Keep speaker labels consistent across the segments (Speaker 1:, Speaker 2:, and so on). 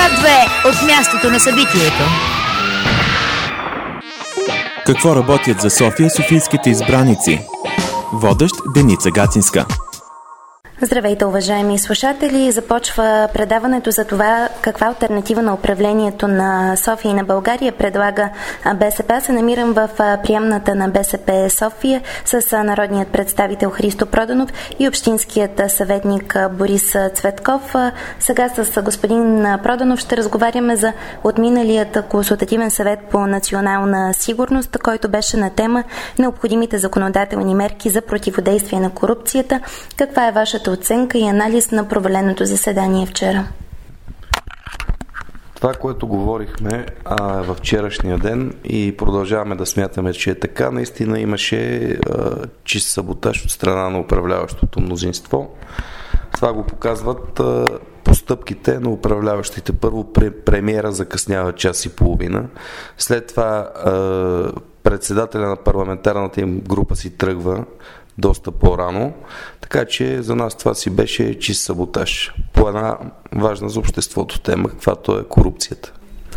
Speaker 1: Град 2 от мястото на събитието.
Speaker 2: Какво работят за София софийските избраници? Водещ Деница Гацинска.
Speaker 3: Здравейте, уважаеми слушатели! Започва предаването за това каква алтернатива на управлението на София и на България предлага БСП. Се намирам в приемната на БСП София с народният представител Христо Проданов и общинският съветник Борис Цветков. Сега с господин Проданов ще разговаряме за отминалият консултативен съвет по национална сигурност, който беше на тема необходимите законодателни мерки за противодействие на корупцията. Каква е вашата оценка и анализ на проваленото заседание вчера?
Speaker 4: Това, което говорихме във вчерашния ден и продължаваме да смятаме, че е така, наистина имаше чист саботаж от страна на управляващото мнозинство. Това го показват постъпките на управляващите. Първо премиера закъснява час и половина, след това председателя на парламентарната им група си тръгва доста по-рано, така че за нас това си беше чист саботаж по една важна за обществото тема, каквато е корупцията.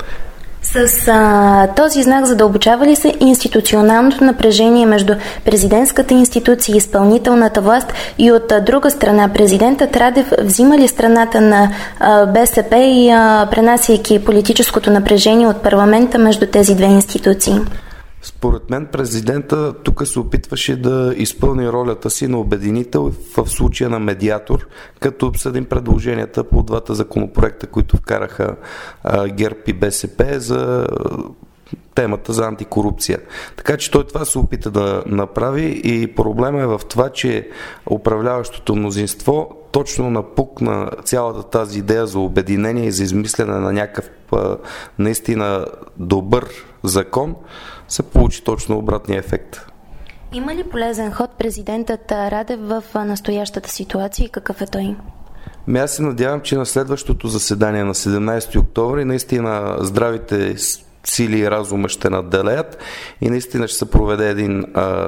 Speaker 3: С този знак задълбочава ли се институционалното напрежение между президентската институция и изпълнителната власт и от друга страна президентът Радев взима ли страната на БСП и пренасяйки политическото напрежение от парламента между тези две институции?
Speaker 4: Според мен президента тук се опитваше да изпълни ролята си на обединител в случая на медиатор, като обсъдим предложенията по двата законопроекта, които вкараха ГЕРБ и БСП за темата за антикорупция. Така че той това се опита да направи и проблема е в това, че управляващото мнозинство точно напукна цялата тази идея за обединение и за измислене на някакъв наистина добър закон, се получи точно обратния ефект.
Speaker 3: Има ли полезен ход президентът Радев в настоящата ситуация и какъв е той?
Speaker 4: Аз се надявам, че на следващото заседание на 17 октомври наистина здравите сили и разума ще надделеят и наистина ще се проведе един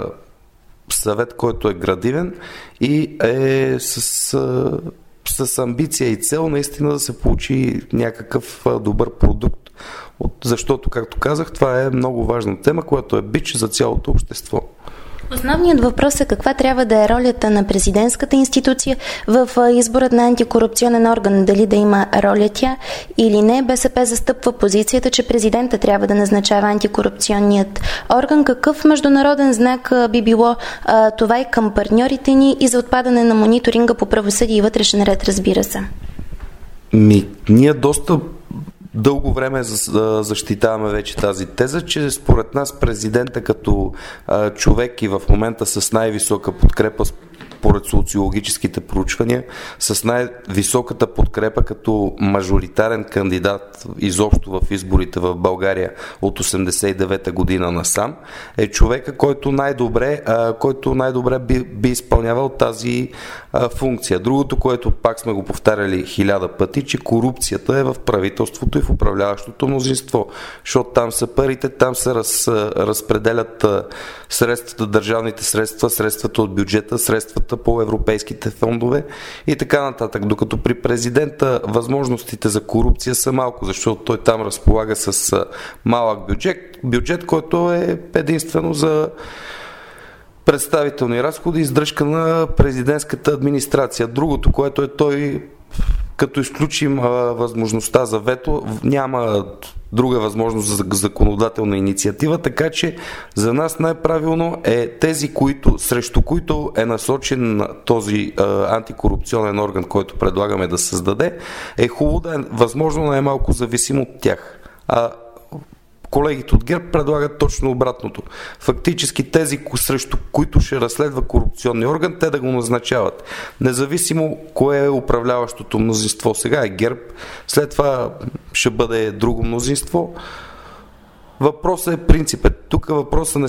Speaker 4: съвет, който е градивен и е с амбиция и цел наистина да се получи някакъв добър продукт. Защото, както казах, това е много важна тема, която е бич за цялото общество.
Speaker 3: Основният въпрос е каква трябва да е ролята на президентската институция в изборът на антикорупционен орган. Дали да има роля тя или не. БСП застъпва позицията, че президента трябва да назначава антикорупционният орган. Какъв международен знак би било това и към партньорите ни и за отпадане на мониторинга по правосъдие и вътрешен ред, разбира се?
Speaker 4: Ние доста дълго време защитаваме вече тази теза, че според нас президента като човек и в момента с най-висока подкрепа според социологическите проучвания, с най-високата подкрепа като мажоритарен кандидат изобщо в изборите в България от 89-та година насам, е човека, който най-добре би изпълнявал тази функция. Другото, което пак сме го повтаряли 1000 пъти, че корупцията е в правителството и в управляващото мнозинство, защото там са парите, там се разпределят средствата, държавните средства, средствата от бюджета, средствата по европейските фондове и така нататък. Докато при президента възможностите за корупция са малко, защото той там разполага с малък бюджет, който е единствено за представителни разходи и издръжка на президентската администрация. Другото, което е той, като изключим възможността за вето, няма друга възможност за законодателна инициатива, така че за нас най-правилно е тези, срещу които е насочен този антикорупционен орган, който предлагаме да създаде, е хубаво да е възможно най-малко зависим от тях. Колегите от ГЕРБ предлагат точно обратното. Фактически тези, срещу които ще разследва корупционния орган, те да го назначават. Независимо кое е управляващото мнозинство. Сега е ГЕРБ, след това ще бъде друго мнозинство. Въпросът е принципен. Тук въпросът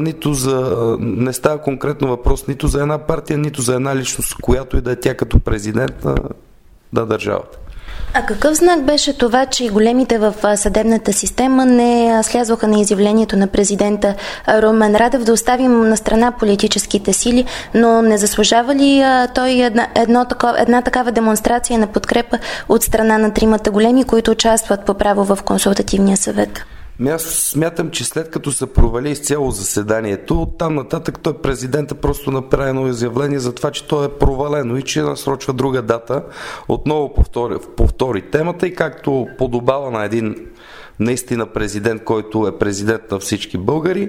Speaker 4: не става конкретно въпрос нито за една партия, нито за една личност, която и да е тя като президент на държавата.
Speaker 3: А какъв знак беше това, че големите в съдебната система не слязоха на изявлението на президента Румен Радев? Да оставим на страна политическите сили, но не заслужава ли той една такава демонстрация на подкрепа от страна на тримата големи, които участват по право в консултативния съвет?
Speaker 4: Аз смятам, че след като се провали изцяло заседанието, оттам нататък той президента просто направи едно изявление за това, че то е провалено и че насрочва друга дата. Отново повтори темата и както подобава на един наистина президент, който е президент на всички българи,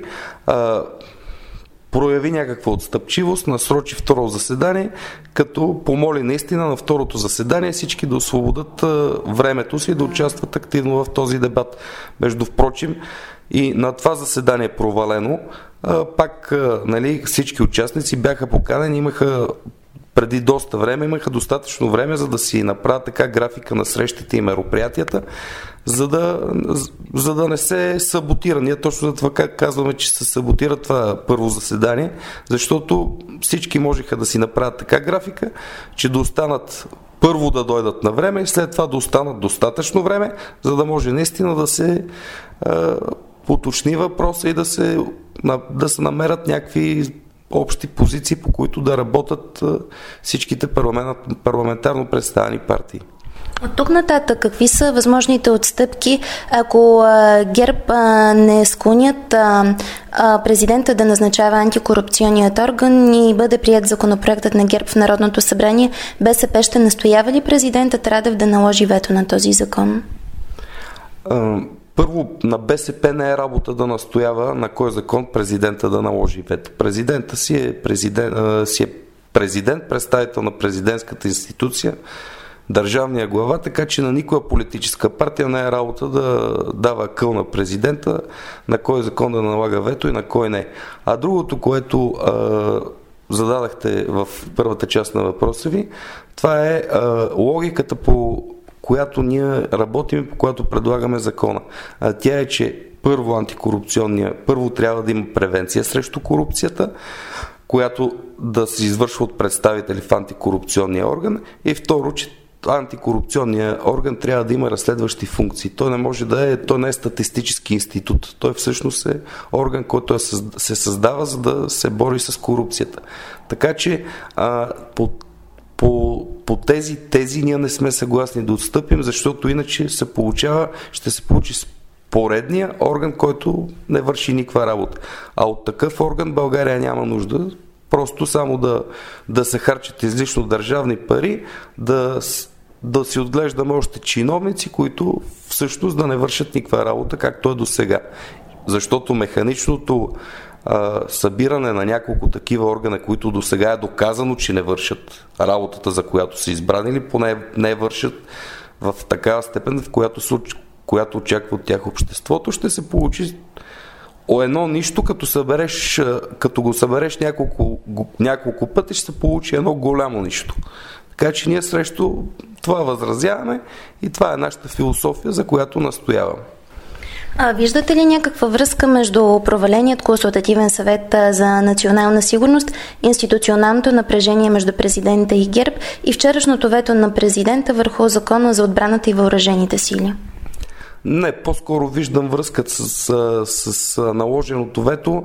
Speaker 4: прояви някаква отстъпчивост, насрочи второ заседание, като помоли наистина на второто заседание всички да освободят времето си и да участват активно в този дебат. Между впрочем, и на това заседание провалено, пак всички участници бяха поканени, имаха преди доста време, имаха достатъчно време, за да си направят така графика на срещите и мероприятията, за да не се саботира. Ние точно за това казваме, че се саботира това първо заседание, защото всички можеха да си направят така графика, че да останат първо да дойдат на време и след това да останат достатъчно време, за да може наистина да се уточни въпроса и да се намерят някакви общи позиции, по които да работят всичките парламентарно представени партии.
Speaker 3: От тук нататък, какви са възможните отстъпки, ако ГЕРБ не склонят президента да назначава антикорупционният орган и бъде прият законопроектът на ГЕРБ в Народното събрание, БСП ще настоява ли президентът Радев да наложи вето на този закон?
Speaker 4: Първо, на БСП не е работа да настоява на кой закон президента да наложи вето. Президента си е президент, представител на президентската институция, държавния глава, така че на никоя политическа партия не е работа да дава акъл на президента, на кой закон да налага вето и на кой не. А другото, което зададахте в първата част на въпроса ви, това е логиката, по която ние работим, по която предлагаме закона. Тя е, че първо трябва да има превенция срещу корупцията, която да се извършва от представители в антикорупционния орган, и второ, че антикорупционният орган трябва да има разследващи функции. Той не е статистически институт. Той всъщност е орган, който се създава, за да се бори с корупцията. Така че по тези тези ние не сме съгласни да отстъпим, защото иначе ще се получи поредния орган, който не върши никаква работа. А от такъв орган България няма нужда. Просто само да се харчат излишно държавни пари, да си отглеждаме още чиновници, които всъщност да не вършат никаква работа, както е до сега. Защото механичното събиране на няколко такива органа, които до сега е доказано, че не вършат работата, за която са избрани, или поне не вършат в такава степен, в която очаква от тях обществото, ще се получи едно нищо, като го събереш няколко пъти, ще се получи едно голямо нищо. Така че ние срещу това възразяваме и това е нашата философия, за която настояваме.
Speaker 3: Виждате ли някаква връзка между проваленият консултативен съвет за национална сигурност, институционалното напрежение между президента и ГЕРБ и вчерашното вето на президента върху закона за отбраната и въоръжените сили?
Speaker 4: Не, по-скоро виждам връзката с наложеното вето,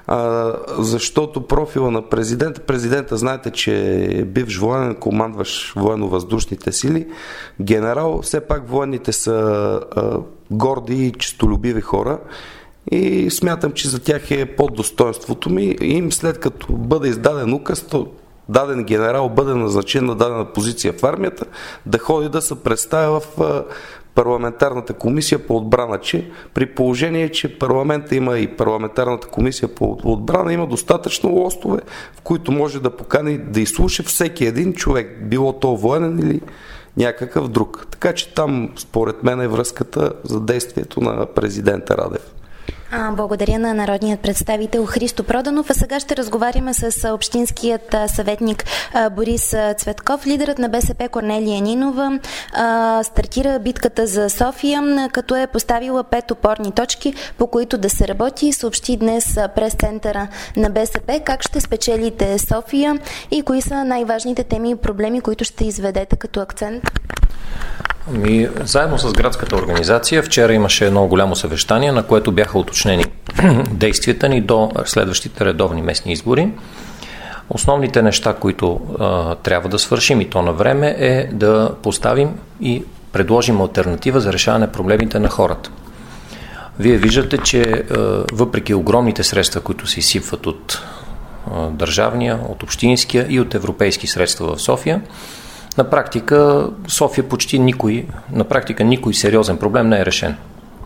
Speaker 4: защото профила на президента, знаете, че е бивш военен, командващ военно-въздушните сили, генерал, все пак военните са горди и честолюбиви хора и смятам, че за тях е под достоинството ми. Им след като бъде издаден указ, даден генерал бъде назначен на дадена позиция в армията, да ходи да се представя в парламентарната комисия по отбрана, че при положение, че парламента има и парламентарната комисия по отбрана, има достатъчно лостове, в които може да покани да изслуша всеки един човек, било то военен или някакъв друг. Така че там, според мен, е връзката за действието на президента Радев.
Speaker 3: Благодаря на народният представител Христо Проданов. А сега ще разговаряме с общинският съветник Борис Цветков. Лидерът на БСП Корнелия Нинова стартира битката за София, като е поставила 5 опорни точки, по които да се работи. Съобщи днес прес-центъра на БСП как ще спечелите София и кои са най-важните теми и проблеми, които ще изведете като акцент.
Speaker 5: Заедно с градската организация вчера имаше едно голямо съвещание, на което бяха уточнени действията ни до следващите редовни местни избори. Основните неща, които трябва да свършим и то на време, е да поставим и предложим алтернатива за решаване проблемите на хората. Вие виждате, че въпреки огромните средства, които се изсипват от държавния, от общинския и от европейски средства в София, на практика София никой сериозен проблем не е решен.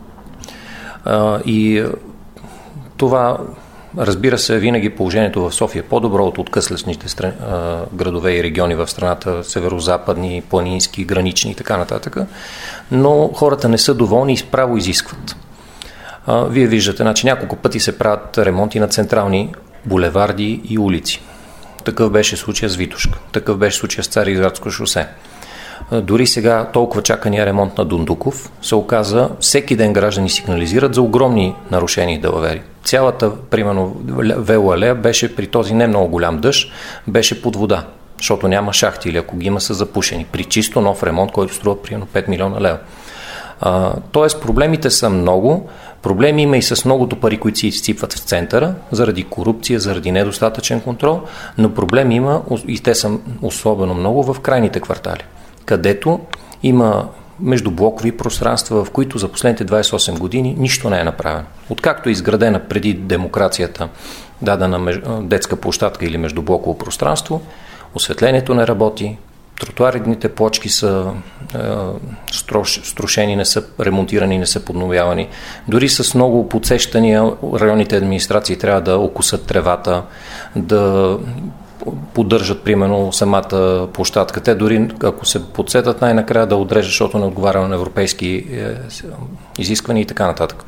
Speaker 5: И това, разбира се, винаги положението в София е по-добро от откъслечните градове и региони в страната, северо-западни, планински, гранични и така нататък, но хората не са доволни и справо изискват. Вие виждате, няколко пъти се правят ремонти на централни булеварди и улици. Такъв беше случая с Витошка, такъв беше случая с Цариградско шосе. Дори сега толкова чакания ремонт на Дундуков се оказа, всеки ден граждани сигнализират за огромни нарушения и далавери. Цялата, примерно, велоалея беше при този не много голям дъжд, беше под вода, защото няма шахти или ако ги има са запушени. При чисто нов ремонт, който струва примерно 5 милиона лева. Тоест проблемите са много. Проблеми има и с многото пари, които се изсипват в центъра, заради корупция, заради недостатъчен контрол, но проблеми има и те са особено много в крайните квартали, където има междублокови пространства, в които за последните 28 години нищо не е направено. Откакто е изградена преди демокрацията дадена детска площадка или междублоково пространство, осветлението не работи, тротуарните плочки са струшени, не са ремонтирани, не са подновявани. Дори с много подсещания районните администрации трябва да окусат тревата, да поддържат, примерно, самата площадка. Те дори, ако се подсетат, най-накрая да отрежат, защото не отговаря на европейски изисквания и така нататък.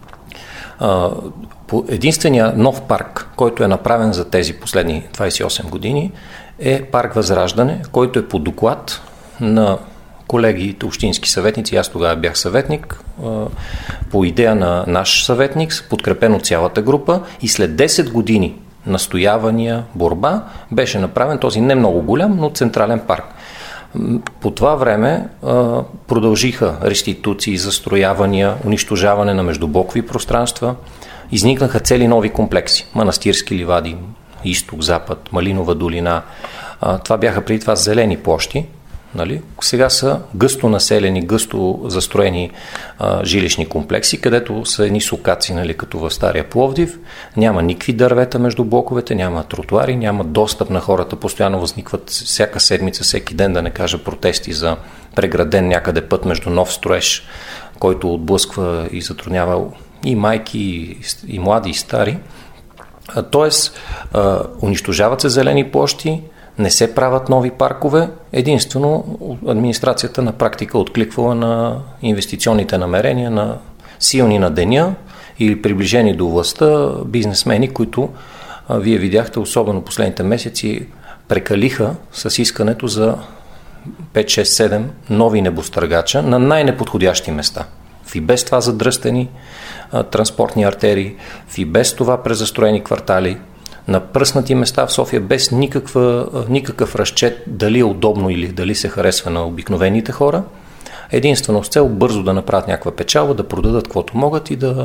Speaker 5: Единственият нов парк, който е направен за тези последни 28 години, е парк Възраждане, който е по доклад на колегите общински съветници. Аз тогава бях съветник, по идея на наш съветник, подкрепен от цялата група, и след 10 години настоявания, борба, беше направен този не много голям, но централен парк. По това време продължиха реституции, застроявания, унищожаване на междублокови пространства, изникнаха цели нови комплекси. Манастирски ливади, изток, запад, Малинова долина. Това бяха преди това зелени площи. Нали? Сега са гъсто населени, гъсто застроени жилищни комплекси, където са едни сукаци, нали, като в Стария Пловдив. Няма никакви дървета между блоковете, няма тротуари, няма достъп на хората. Постоянно възникват всяка седмица, всеки ден, да не кажа, протести за преграден някъде път между нов строеж, който отблъсква и затруднява и майки, и млади, и стари. Тоест, унищожават се зелени площи, не се правят нови паркове, единствено администрацията на практика откликвала на инвестиционните намерения на силни на деня или приближени до властта бизнесмени, които вие видяхте, особено последните месеци, прекалиха с искането за 5-6-7 нови небостъргача на най-неподходящи места. В и без това задръстени транспортни артерии, в и без това презастроени квартали, на пръснати места в София, без никакъв разчет дали е удобно или дали се харесва на обикновените хора, единствено с цел бързо да направят някаква печалба, да продадат каквото могат и да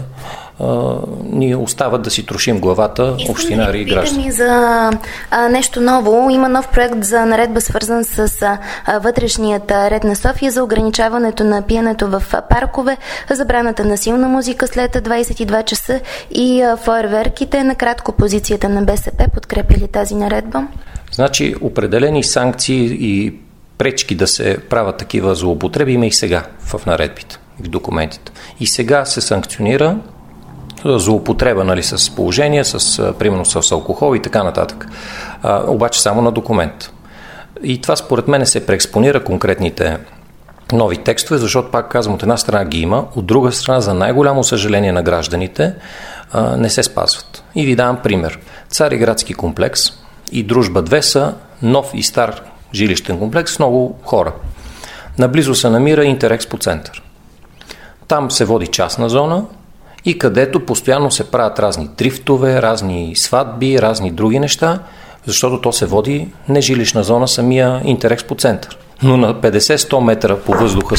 Speaker 5: ни остават да си трошим главата общинари и граждани.
Speaker 3: За нещо ново. Има нов проект за наредба, свързан с вътрешният ред на София, за ограничаването на пиенето в паркове, забраната на силна музика след 22 часа и фойерверките. Накратко, позицията на БСП подкрепя ли тази наредба?
Speaker 5: Значи, определени санкции и пречки да се правят такива злоупотреби има и сега в наредбите, в документите. И сега се санкционира злоупотреба, нали, с положение, примерно с алкохол и така нататък. Обаче само на документ. И това според мен се преекспонира конкретните нови текстове, защото, пак казвам, от една страна ги има, от друга страна, за най-голямо съжаление на гражданите, не се спазват. И ви давам пример. Цариградски комплекс и Дружба 2 са нов и стар жилищен комплекс с много хора. Наблизо се намира Интерекспо център. Там се води частна зона и където постоянно се правят разни дрифтове, разни сватби, разни други неща, защото то се води не жилищна зона, самия Интерекспо център. но на 50-100 метра по въздуха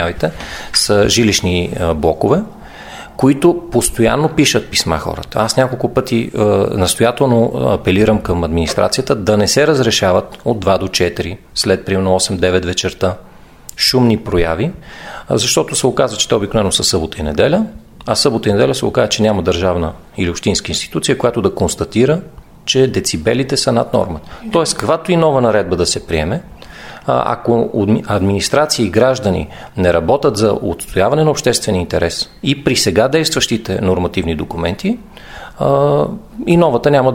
Speaker 5: са жилищни блокове, които постоянно пишат писма хората. Аз няколко пъти настоятелно апелирам към администрацията да не се разрешават от 2 до 4, след примерно 8-9 вечерта, шумни прояви, защото се оказва, че те обикновено са събота и неделя, а събота и неделя се оказва, че няма държавна или общинска институция, която да констатира, че децибелите са над нормата. Тоест, каквато и нова наредба да се приеме, ако администрации и граждани не работят за отстояване на обществения интерес и при сега действащите нормативни документи, и новата няма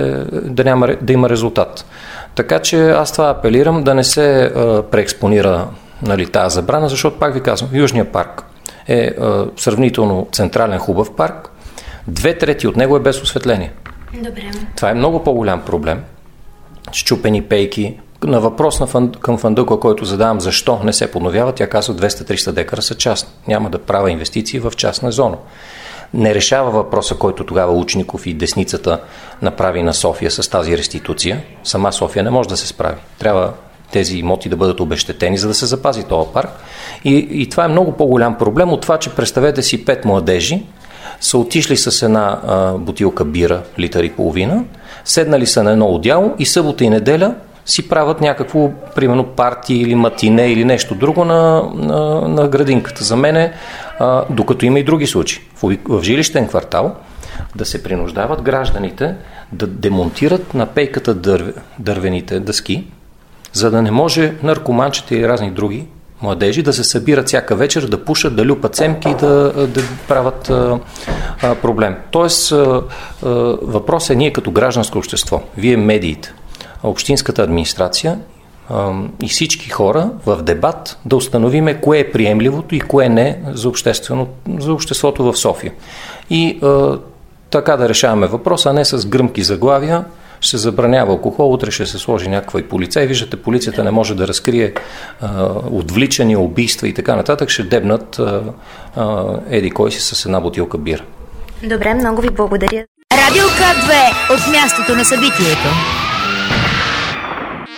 Speaker 5: да има резултат. Така че аз това апелирам да не се преекспонира, нали, тази забрана, защото, пак ви казвам, Южния парк е сравнително централен, хубав парк, 2/3 от него е без осветление.
Speaker 3: Добре.
Speaker 5: Това е много по-голям проблем. Счупени пейки. На въпрос към Фандъкова, който задавам защо не се подновява, тя казва 200-300 декара са частни. Няма да правя инвестиции в частна зона. Не решава въпроса, който тогава Учеников и десницата направи на София с тази реституция. Сама София не може да се справи. Трябва тези имоти да бъдат обезщетени, за да се запази този парк. И това е много по-голям проблем от това, че представете си 5 младежи са отишли с една бутилка бира, литър и половина, седнали са на едно одяло и събота и неделя си правят някакво, примерно, парти или матине или нещо друго на градинката. За мен докато има и други случаи. В жилищен квартал да се принуждават гражданите да демонтират на пейката дървените дъски, за да не може наркоманчета и разни други младежи да се събират всяка вечер, да пушат, да люпат семки и да правят проблем. Тоест, въпросът е ние като гражданско общество, вие медиите, общинската администрация и всички хора в дебат да установиме кое е приемливото и кое не за обществото в София. И така да решаваме въпроса, а не с гръмки заглавия. Ще забранява алкохол, утре ще се сложи някаква и полицай. Виждате, полицията не може да разкрие отвличания, убийства и така нататък. Ще дебнат еди кой си с една бутилка бира.
Speaker 3: Добре, много ви благодаря.
Speaker 1: Радио К2 от мястото на събитието.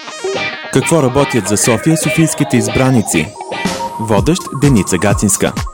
Speaker 2: Какво работят за София софийските избраници? Водещ Деница Гацинска.